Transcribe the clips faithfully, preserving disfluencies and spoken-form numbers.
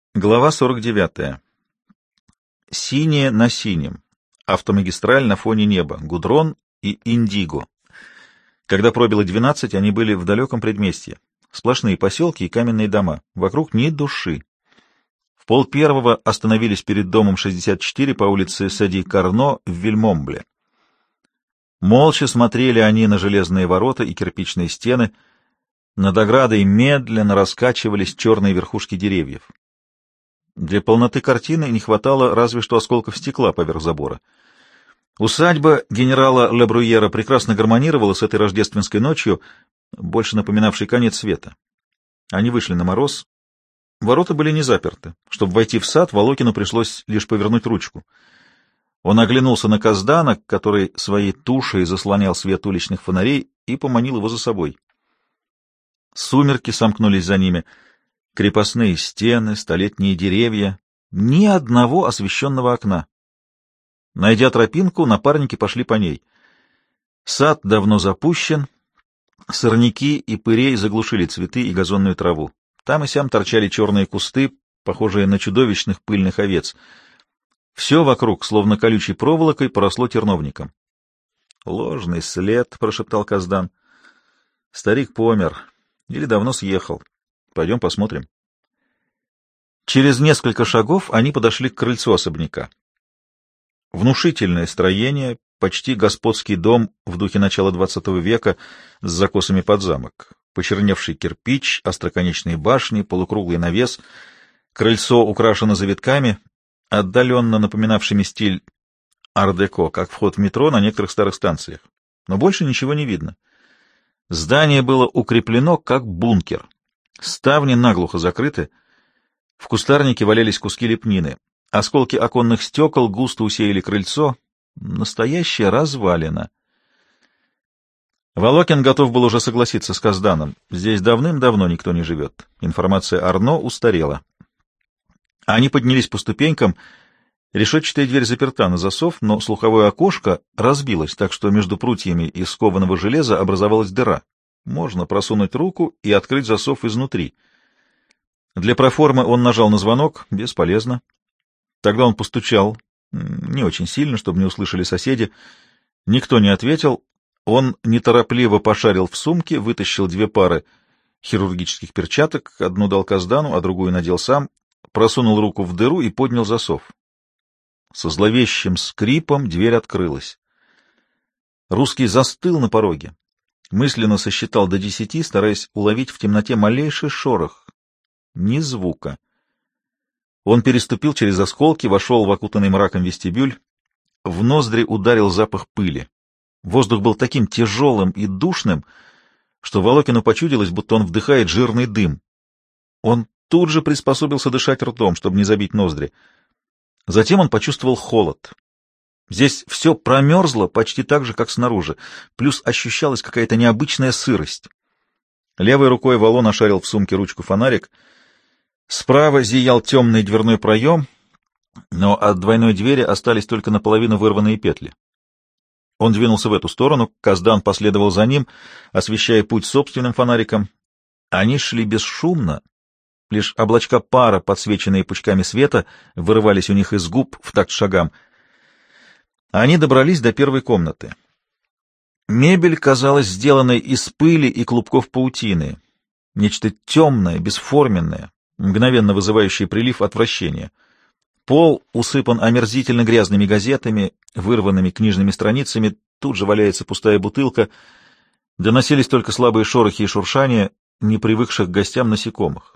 Глава сорок девятая. Синее на синем. Автомагистраль на фоне неба. Гудрон и индиго. Когда пробило двенадцать, они были в далеком предместье. Сплошные поселки и каменные дома. Вокруг ни души. В полпервого остановились перед домом шестьдесят четыре по улице Сади-Карно в Вильмомбле. Молча смотрели они на железные ворота и кирпичные стены. Над оградой медленно раскачивались черные верхушки деревьев. Для полноты картины не хватало разве что осколков стекла поверх забора. Усадьба генерала Ле прекрасно гармонировала с этой рождественской ночью, больше напоминавшей конец света. Они вышли на мороз. Ворота были не заперты. Чтобы войти в сад, Волокину пришлось лишь повернуть ручку. Он оглянулся на Каздана, который своей тушей заслонял свет уличных фонарей, и поманил его за собой. Сумерки сомкнулись за ними. Крепостные стены, столетние деревья, ни одного освещенного окна. Найдя тропинку, напарники пошли по ней. Сад давно запущен, сорняки и пырей заглушили цветы и газонную траву. Там и сям торчали черные кусты, похожие на чудовищных пыльных овец. Все вокруг, словно колючей проволокой, поросло терновником. — Ложный след, — прошептал Каздан. — Старик помер или давно съехал. Пойдем посмотрим. Через несколько шагов они подошли к крыльцу особняка. Внушительное строение, почти господский дом в духе начала двадцатого века с закосами под замок. Почерневший кирпич, остроконечные башни, полукруглый навес. Крыльцо украшено завитками, отдаленно напоминавшими стиль ар-деко, как вход в метро на некоторых старых станциях. Но больше ничего не видно. Здание было укреплено, как бункер. Ставни наглухо закрыты. В кустарнике валялись куски лепнины. Осколки оконных стекол густо усеяли крыльцо. Настоящая развалина. Волокин готов был уже согласиться с Казданом. Здесь давным-давно никто не живет. Информация Арно устарела. Они поднялись по ступенькам. Решетчатая дверь заперта на засов, но слуховое окошко разбилось, так что между прутьями из скованного железа образовалась дыра. Можно просунуть руку и открыть засов изнутри. Для проформы он нажал на звонок. Бесполезно. Тогда он постучал. Не очень сильно, чтобы не услышали соседи. Никто не ответил. Он неторопливо пошарил в сумке, вытащил две пары хирургических перчаток, одну дал Каздану, а другую надел сам, просунул руку в дыру и поднял засов. Со зловещим скрипом дверь открылась. Русский застыл на пороге. Мысленно сосчитал до десяти, стараясь уловить в темноте малейший шорох. Ни звука. Он переступил через осколки, вошел в окутанный мраком вестибюль. В ноздри ударил запах пыли. Воздух был таким тяжелым и душным, что Волокину почудилось, будто он вдыхает жирный дым. Он тут же приспособился дышать ртом, чтобы не забить ноздри. Затем он почувствовал холод. Здесь все промерзло почти так же, как снаружи, плюс ощущалась какая-то необычная сырость. Левой рукой Волон ошарил в сумке ручку-фонарик. Справа зиял темный дверной проем, но от двойной двери остались только наполовину вырванные петли. Он двинулся в эту сторону, Каздан последовал за ним, освещая путь собственным фонариком. Они шли бесшумно, лишь облачка пара, подсвеченные пучками света, вырывались у них из губ в такт шагам. Они добрались до первой комнаты. Мебель казалась сделанной из пыли и клубков паутины. Нечто темное, бесформенное, мгновенно вызывающее прилив отвращения. Пол усыпан омерзительно грязными газетами, вырванными книжными страницами, тут же валяется пустая бутылка. Доносились только слабые шорохи и шуршания, не привыкших к гостям насекомых.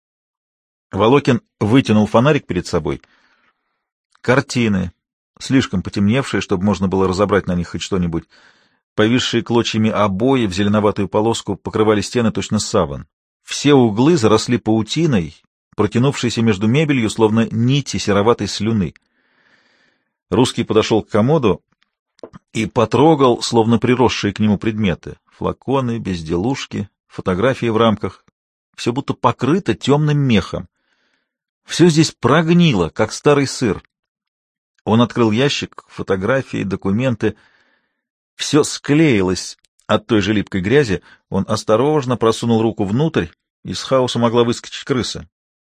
Волокин вытянул фонарик перед собой. Картины, слишком потемневшие, чтобы можно было разобрать на них хоть что-нибудь. Повисшие клочьями обои в зеленоватую полоску покрывали стены точно саван. Все углы заросли паутиной, протянувшейся между мебелью, словно нити сероватой слюны. Русский подошел к комоду и потрогал, словно приросшие к нему предметы. Флаконы, безделушки, фотографии в рамках. Все будто покрыто темным мехом. Все здесь прогнило, как старый сыр. Он открыл ящик, фотографии, документы. Все склеилось от той же липкой грязи. Он осторожно просунул руку внутрь. Из хаоса могла выскочить крыса.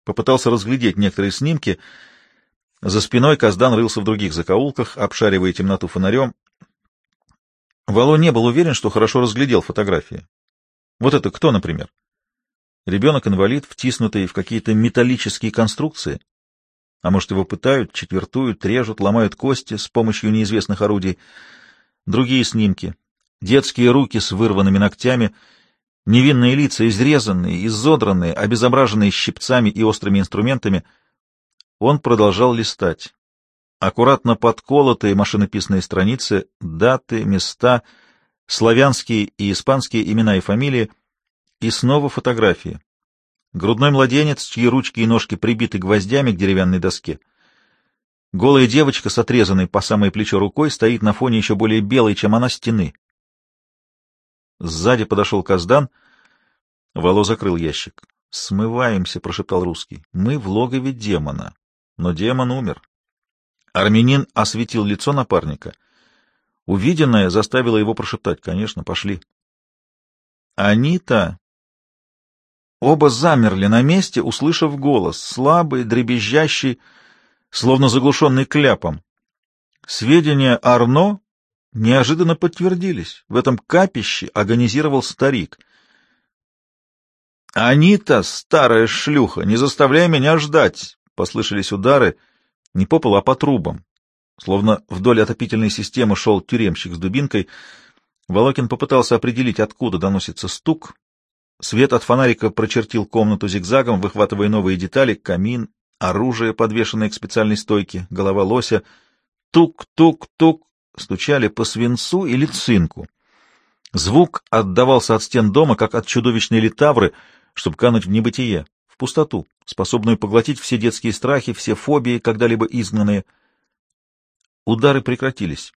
попытался разглядеть некоторые снимки. За спиной Каздан рылся в других закоулках, обшаривая темноту фонарем. Вало не был уверен, что хорошо разглядел фотографии. Вот это кто, например? Ребенок-инвалид, втиснутый в какие-то металлические конструкции? А может, его пытают, четвертуют, режут, ломают кости с помощью неизвестных орудий? Другие снимки. Детские руки с вырванными ногтями, невинные лица, изрезанные, изодранные, обезображенные щипцами и острыми инструментами. Он продолжал листать. Аккуратно подколотые машинописные страницы, даты, места, славянские и испанские имена и фамилии, и снова фотографии. Грудной младенец, чьи ручки и ножки прибиты гвоздями к деревянной доске. Голая девочка с отрезанной по самое плечо рукой стоит на фоне еще более белой, чем она, стены. Сзади подошел Каздан. Вало закрыл ящик. «Смываемся», — прошептал русский. «Мы в логове демона». Но демон умер. Армянин осветил лицо напарника. Увиденное заставило его прошептать: «Конечно, пошли». Они-то... Оба замерли на месте, услышав голос, слабый, дребезжащий, словно заглушенный кляпом. Сведения Арно неожиданно подтвердились. В этом капище агонизировал старик. «Анита, старая шлюха, не заставляй меня ждать!» Послышались удары не по полу, а по трубам. Словно вдоль отопительной системы шел тюремщик с дубинкой. Волокин попытался определить, откуда доносится стук. Свет от фонарика прочертил комнату зигзагом, выхватывая новые детали: камин, оружие, подвешенное к специальной стойке, голова лося. Тук-тук-тук стучали по свинцу или цинку. Звук отдавался от стен дома, как от чудовищной литавры, чтобы кануть в небытие, в пустоту, способную поглотить все детские страхи, все фобии, когда-либо изгнанные. Удары прекратились.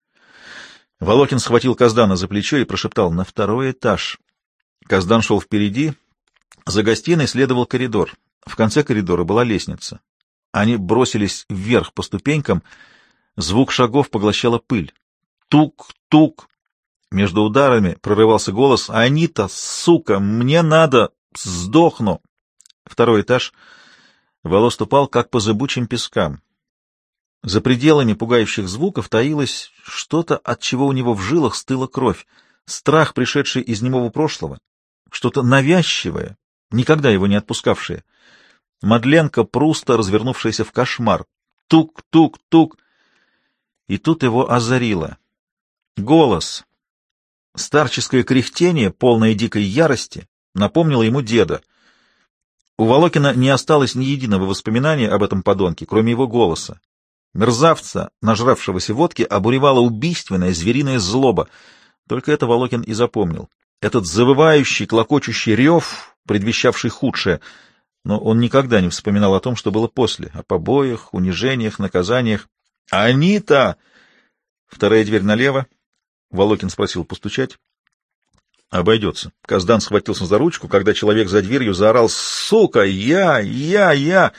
Волокин схватил Каздана за плечо и прошептал: «На второй этаж». Каздан шел впереди. За гостиной следовал коридор. В конце коридора была лестница. Они бросились вверх по ступенькам. Звук шагов поглощала пыль. Тук-тук. Между ударами прорывался голос: «Анита, сука, мне надо! Сдохну!» Второй этаж. Вало ступал, как по зыбучим пескам. За пределами пугающих звуков таилось что-то, от чего у него в жилах стыла кровь. Страх, пришедший из немого прошлого. Что-то навязчивое, никогда его не отпускавшее. Мадленка Пруста, развернувшаяся в кошмар. Тук-тук-тук. И тут его озарило. Голос. Старческое кряхтение, полное дикой ярости, напомнило ему деда. У Волокина не осталось ни единого воспоминания об этом подонке, кроме его голоса. Мерзавца, нажравшегося водки, обуревала убийственная звериная злоба. Только это Волокин и запомнил. Этот завывающий, клокочущий рев, предвещавший худшее. Но он никогда не вспоминал о том, что было после, о побоях, унижениях, наказаниях. «Анита!» Вторая дверь налево. Волокин спросил: «Постучать?» «Обойдется». Каздан схватился за ручку, когда человек за дверью заорал: «Сука! Я! Я! Я!»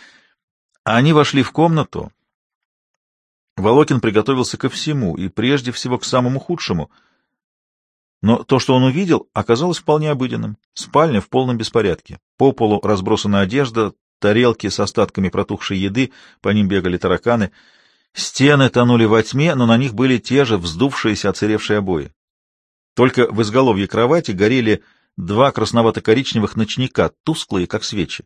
Они вошли в комнату. Волокин приготовился ко всему, и прежде всего к самому худшему. Но то, что он увидел, оказалось вполне обыденным. Спальня в полном беспорядке. По полу разбросана одежда, тарелки с остатками протухшей еды, по ним бегали тараканы. Стены тонули во тьме, но на них были те же вздувшиеся, оцаревшие обои. Только в изголовье кровати горели два красновато-коричневых ночника, тусклые, как свечи.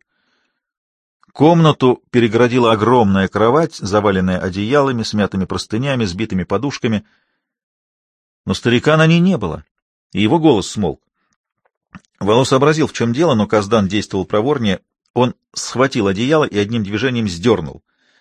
Комнату перегородила огромная кровать, заваленная одеялами, смятыми простынями, сбитыми подушками. Но старика на ней не было, и его голос смолк. Вало сообразил, в чем дело, но Каздан действовал проворнее. Он схватил одеяло и одним движением сдернул.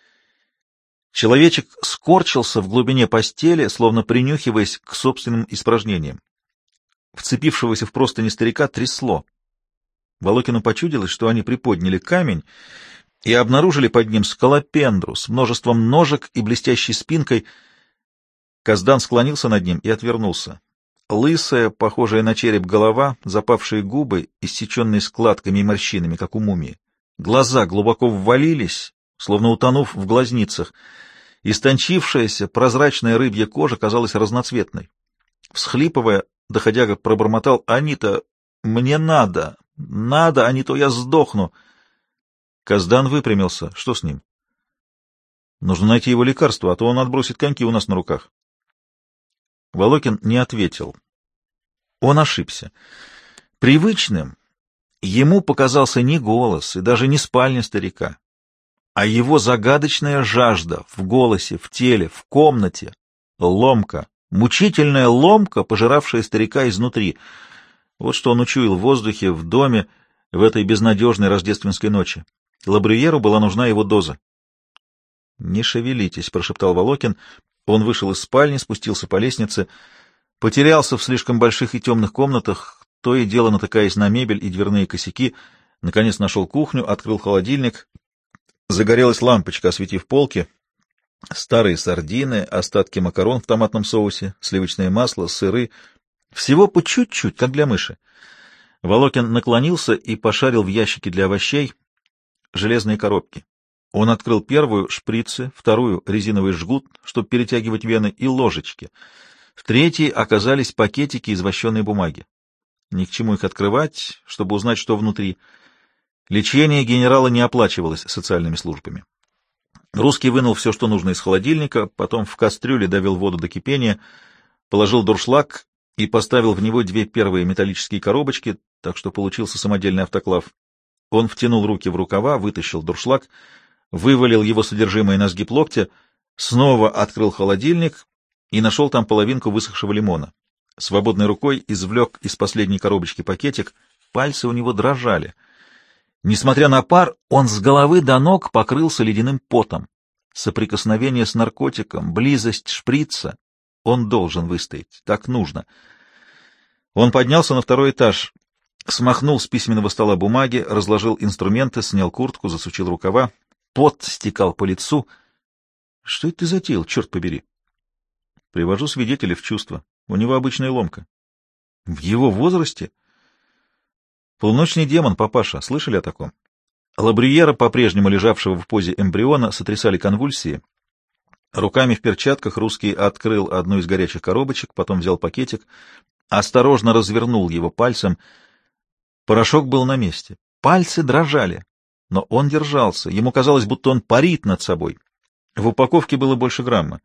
Человечек скорчился в глубине постели, словно принюхиваясь к собственным испражнениям. Вцепившегося в простыни старика трясло. Волокину почудилось, что они приподняли камень и обнаружили под ним скалопендру с множеством ножек и блестящей спинкой. Каздан склонился над ним и отвернулся. Лысая, похожая на череп голова, запавшие губы, иссеченные складками и морщинами, как у мумии. Глаза глубоко ввалились, словно утонув в глазницах. Истончившаяся, прозрачная рыбья кожа казалась разноцветной. Всхлипывая, доходяга пробормотал: «Анита, мне надо, надо, а не то я сдохну». Каздан выпрямился. Что с ним? Нужно найти его лекарство, а то он отбросит коньки у нас на руках. Волокин не ответил. Он ошибся. Привычным ему показался не голос и даже не спальня старика, а его загадочная жажда в голосе, в теле, в комнате, ломка, мучительная ломка, пожиравшая старика изнутри. Вот что он учуял в воздухе, в доме, в этой безнадежной рождественской ночи. Лабрюеру была нужна его доза. — Не шевелитесь, — прошептал Волокин. Он вышел из спальни, спустился по лестнице, потерялся в слишком больших и темных комнатах, то и дело натыкаясь на мебель и дверные косяки, наконец нашел кухню, открыл холодильник. Загорелась лампочка, осветив полки. Старые сардины, остатки макарон в томатном соусе, сливочное масло, сыры. Всего по чуть-чуть, как для мыши. Волокин наклонился и пошарил в ящике для овощей железные коробки. Он открыл первую — шприцы, вторую — резиновый жгут, чтобы перетягивать вены, и ложечки. В третьей оказались пакетики из вощеной бумаги. Ни к чему их открывать, чтобы узнать, что внутри. Лечение генерала не оплачивалось социальными службами. Русский вынул все, что нужно из холодильника, потом в кастрюле довел воду до кипения, положил дуршлаг и поставил в него две первые металлические коробочки, так что получился самодельный автоклав. Он втянул руки в рукава, вытащил дуршлаг, вывалил его содержимое на сгиб локтя, снова открыл холодильник и нашел там половинку высохшего лимона. Свободной рукой извлек из последней коробочки пакетик, пальцы у него дрожали. Несмотря на пар, он с головы до ног покрылся ледяным потом. Соприкосновение с наркотиком, близость шприца — он должен выстоять, так нужно. Он поднялся на второй этаж, смахнул с письменного стола бумаги, разложил инструменты, снял куртку, засучил рукава. Пот стекал по лицу. Что это ты затеял, черт побери? Привожу свидетеля в чувство. У него обычная ломка. В его возрасте? Полночный демон, папаша. Слышали о таком? Лабрюера, по-прежнему лежавшего в позе эмбриона, сотрясали конвульсии. Руками в перчатках Русский открыл одну из горячих коробочек, потом взял пакетик, осторожно развернул его пальцем. Порошок был на месте. Пальцы дрожали. Но он держался. Ему казалось, будто он парит над собой. В упаковке было больше грамма.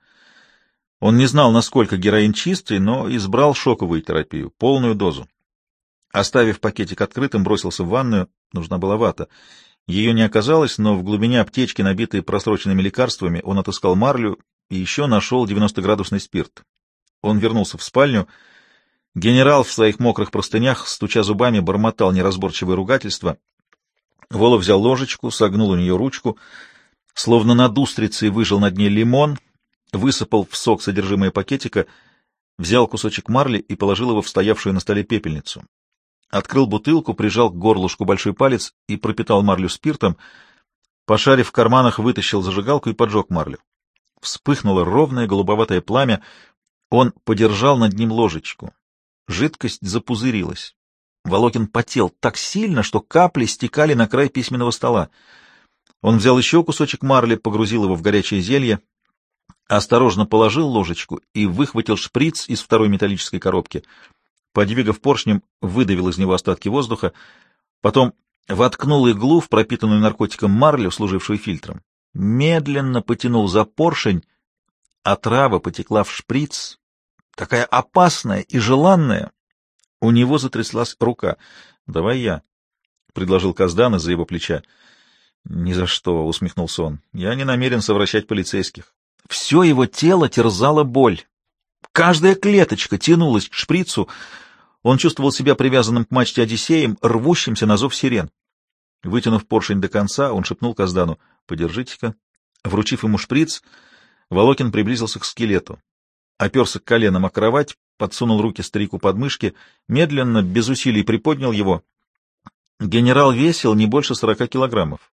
Он не знал, насколько героин чистый, но избрал шоковую терапию, полную дозу. Оставив пакетик открытым, бросился в ванную. Нужна была вата. Ее не оказалось, но в глубине аптечки, набитой просроченными лекарствами, он отыскал марлю и еще нашел девяностоградусный спирт. Он вернулся в спальню. Генерал в своих мокрых простынях, стуча зубами, бормотал неразборчивое ругательство. Волов взял ложечку, согнул у нее ручку, словно над устрицей выжал на дне лимон, высыпал в сок содержимое пакетика, взял кусочек марли и положил его в стоявшую на столе пепельницу. Открыл бутылку, прижал к горлышку большой палец и пропитал марлю спиртом. Пошарив в карманах, вытащил зажигалку и поджег марлю. Вспыхнуло ровное голубоватое пламя. Он подержал над ним ложечку. Жидкость запузырилась. Волокин потел так сильно, что капли стекали на край письменного стола. Он взял еще кусочек марли, погрузил его в горячее зелье, осторожно положил ложечку и выхватил шприц из второй металлической коробки. Подвигав поршнем, выдавил из него остатки воздуха, потом воткнул иглу в пропитанную наркотиком марлю, служившую фильтром. Медленно потянул за поршень, а трава потекла в шприц, такая опасная и желанная. У него затряслась рука. — Давай я, — предложил Каздан из-за его плеча. — Ни за что, — усмехнулся он. — Я не намерен совращать полицейских. Все его тело терзала боль. Каждая клеточка тянулась к шприцу. Он чувствовал себя привязанным к мачте Одиссеем, рвущимся на зов сирен. Вытянув поршень до конца, он шепнул Каздану: «Подержите-ка». Вручив ему шприц, Волокин приблизился к скелету. Оперся коленом о кровать, подсунул руки старику под мышки, медленно, без усилий приподнял его. Генерал весил не больше сорока килограммов.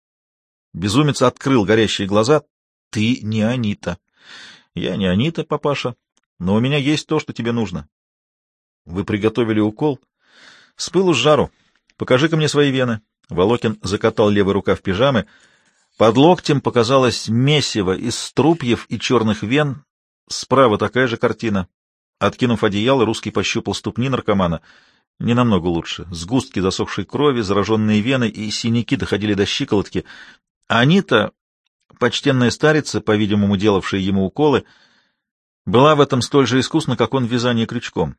Безумец открыл горящие глаза. «Ты не Анита». «Я не Анита, папаша, но у меня есть то, что тебе нужно». «Вы приготовили укол?» «С пылу с жару. Покажи-ка мне свои вены». Волокин закатал левый рукав пижамы. Под локтем показалось месиво из струпьев и черных вен. Справа такая же картина. Откинув одеяло, Русский пощупал ступни наркомана. Не намного лучше. Сгустки засохшей крови, зараженные вены и синяки доходили до щиколотки. Анита, почтенная старица, по-видимому, делавшая ему уколы, была в этом столь же искусна, как он в вязании крючком.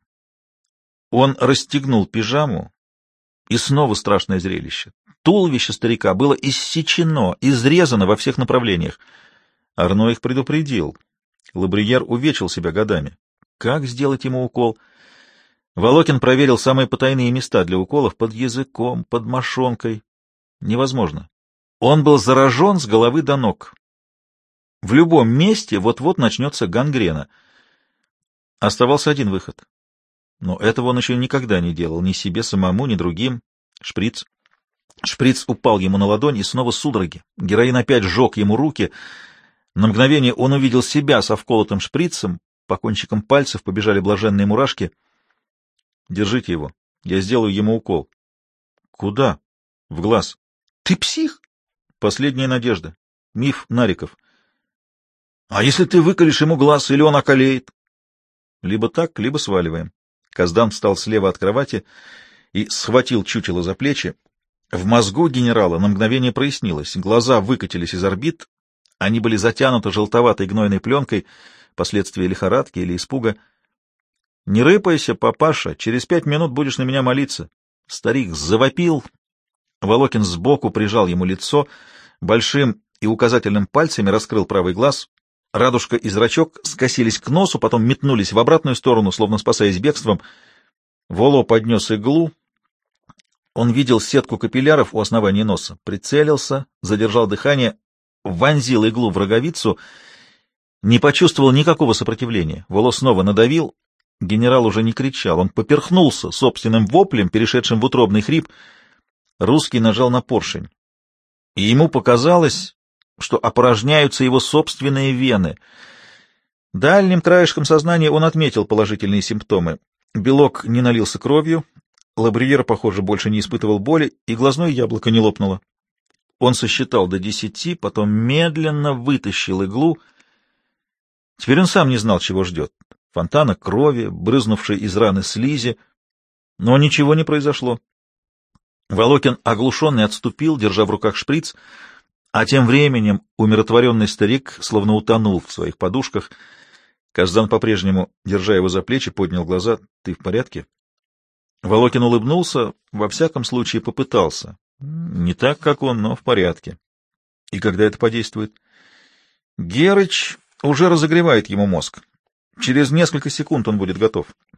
Он расстегнул пижаму, и снова страшное зрелище. Туловище старика было иссечено, изрезано во всех направлениях. Арно их предупредил. Лабрюер увечил себя годами. Как сделать ему укол? Волокин проверил самые потайные места для уколов под языком, под мошонкой. Невозможно. Он был заражен с головы до ног. В любом месте вот-вот начнется гангрена. Оставался один выход. Но этого он еще никогда не делал, ни себе самому, ни другим. Шприц. Шприц упал ему на ладонь, и снова судороги. Героин опять сжег ему руки. На мгновение он увидел себя со вколотым шприцем. По кончикам пальцев побежали блаженные мурашки. «Держите его. Я сделаю ему укол». «Куда?» «В глаз». «Ты псих?» «Последняя надежда. Миф Нариков». «А если ты выколешь ему глаз, или он околеет?» «Либо так, либо сваливаем». Каздан встал слева от кровати и схватил чучело за плечи. В мозгу генерала на мгновение прояснилось. Глаза выкатились из орбит. Они были затянуты желтоватой гнойной пленкой, последствия лихорадки или испуга. «Не рыпайся, папаша, через пять минут будешь на меня молиться». Старик завопил. Волокин сбоку прижал ему лицо, большим и указательным пальцами раскрыл правый глаз. Радужка и зрачок скосились к носу, потом метнулись в обратную сторону, словно спасаясь бегством. Воло поднес иглу. Он видел сетку капилляров у основания носа. Прицелился, задержал дыхание, вонзил иглу в роговицу, не почувствовал никакого сопротивления. Воло снова надавил. Генерал уже не кричал, он поперхнулся собственным воплем, перешедшим в утробный хрип. Русский нажал на поршень, и ему показалось, что опорожняются его собственные вены. Дальним краешком сознания он отметил положительные симптомы. Белок не налился кровью, Лабрюер, похоже, больше не испытывал боли, и глазное яблоко не лопнуло. Он сосчитал до десяти, потом медленно вытащил иглу. Теперь он сам не знал, чего ждет. Фонтана крови, брызнувшей из раны слизи, но ничего не произошло. Волокин, оглушенный, отступил, держа в руках шприц, а тем временем умиротворенный старик словно утонул в своих подушках. Каздан, по-прежнему, держа его за плечи, поднял глаза. — Ты в порядке? Волокин улыбнулся, во всяком случае попытался. Не так, как он, но в порядке. И когда это подействует? Герыч уже разогревает ему мозг. Через несколько секунд он будет готов.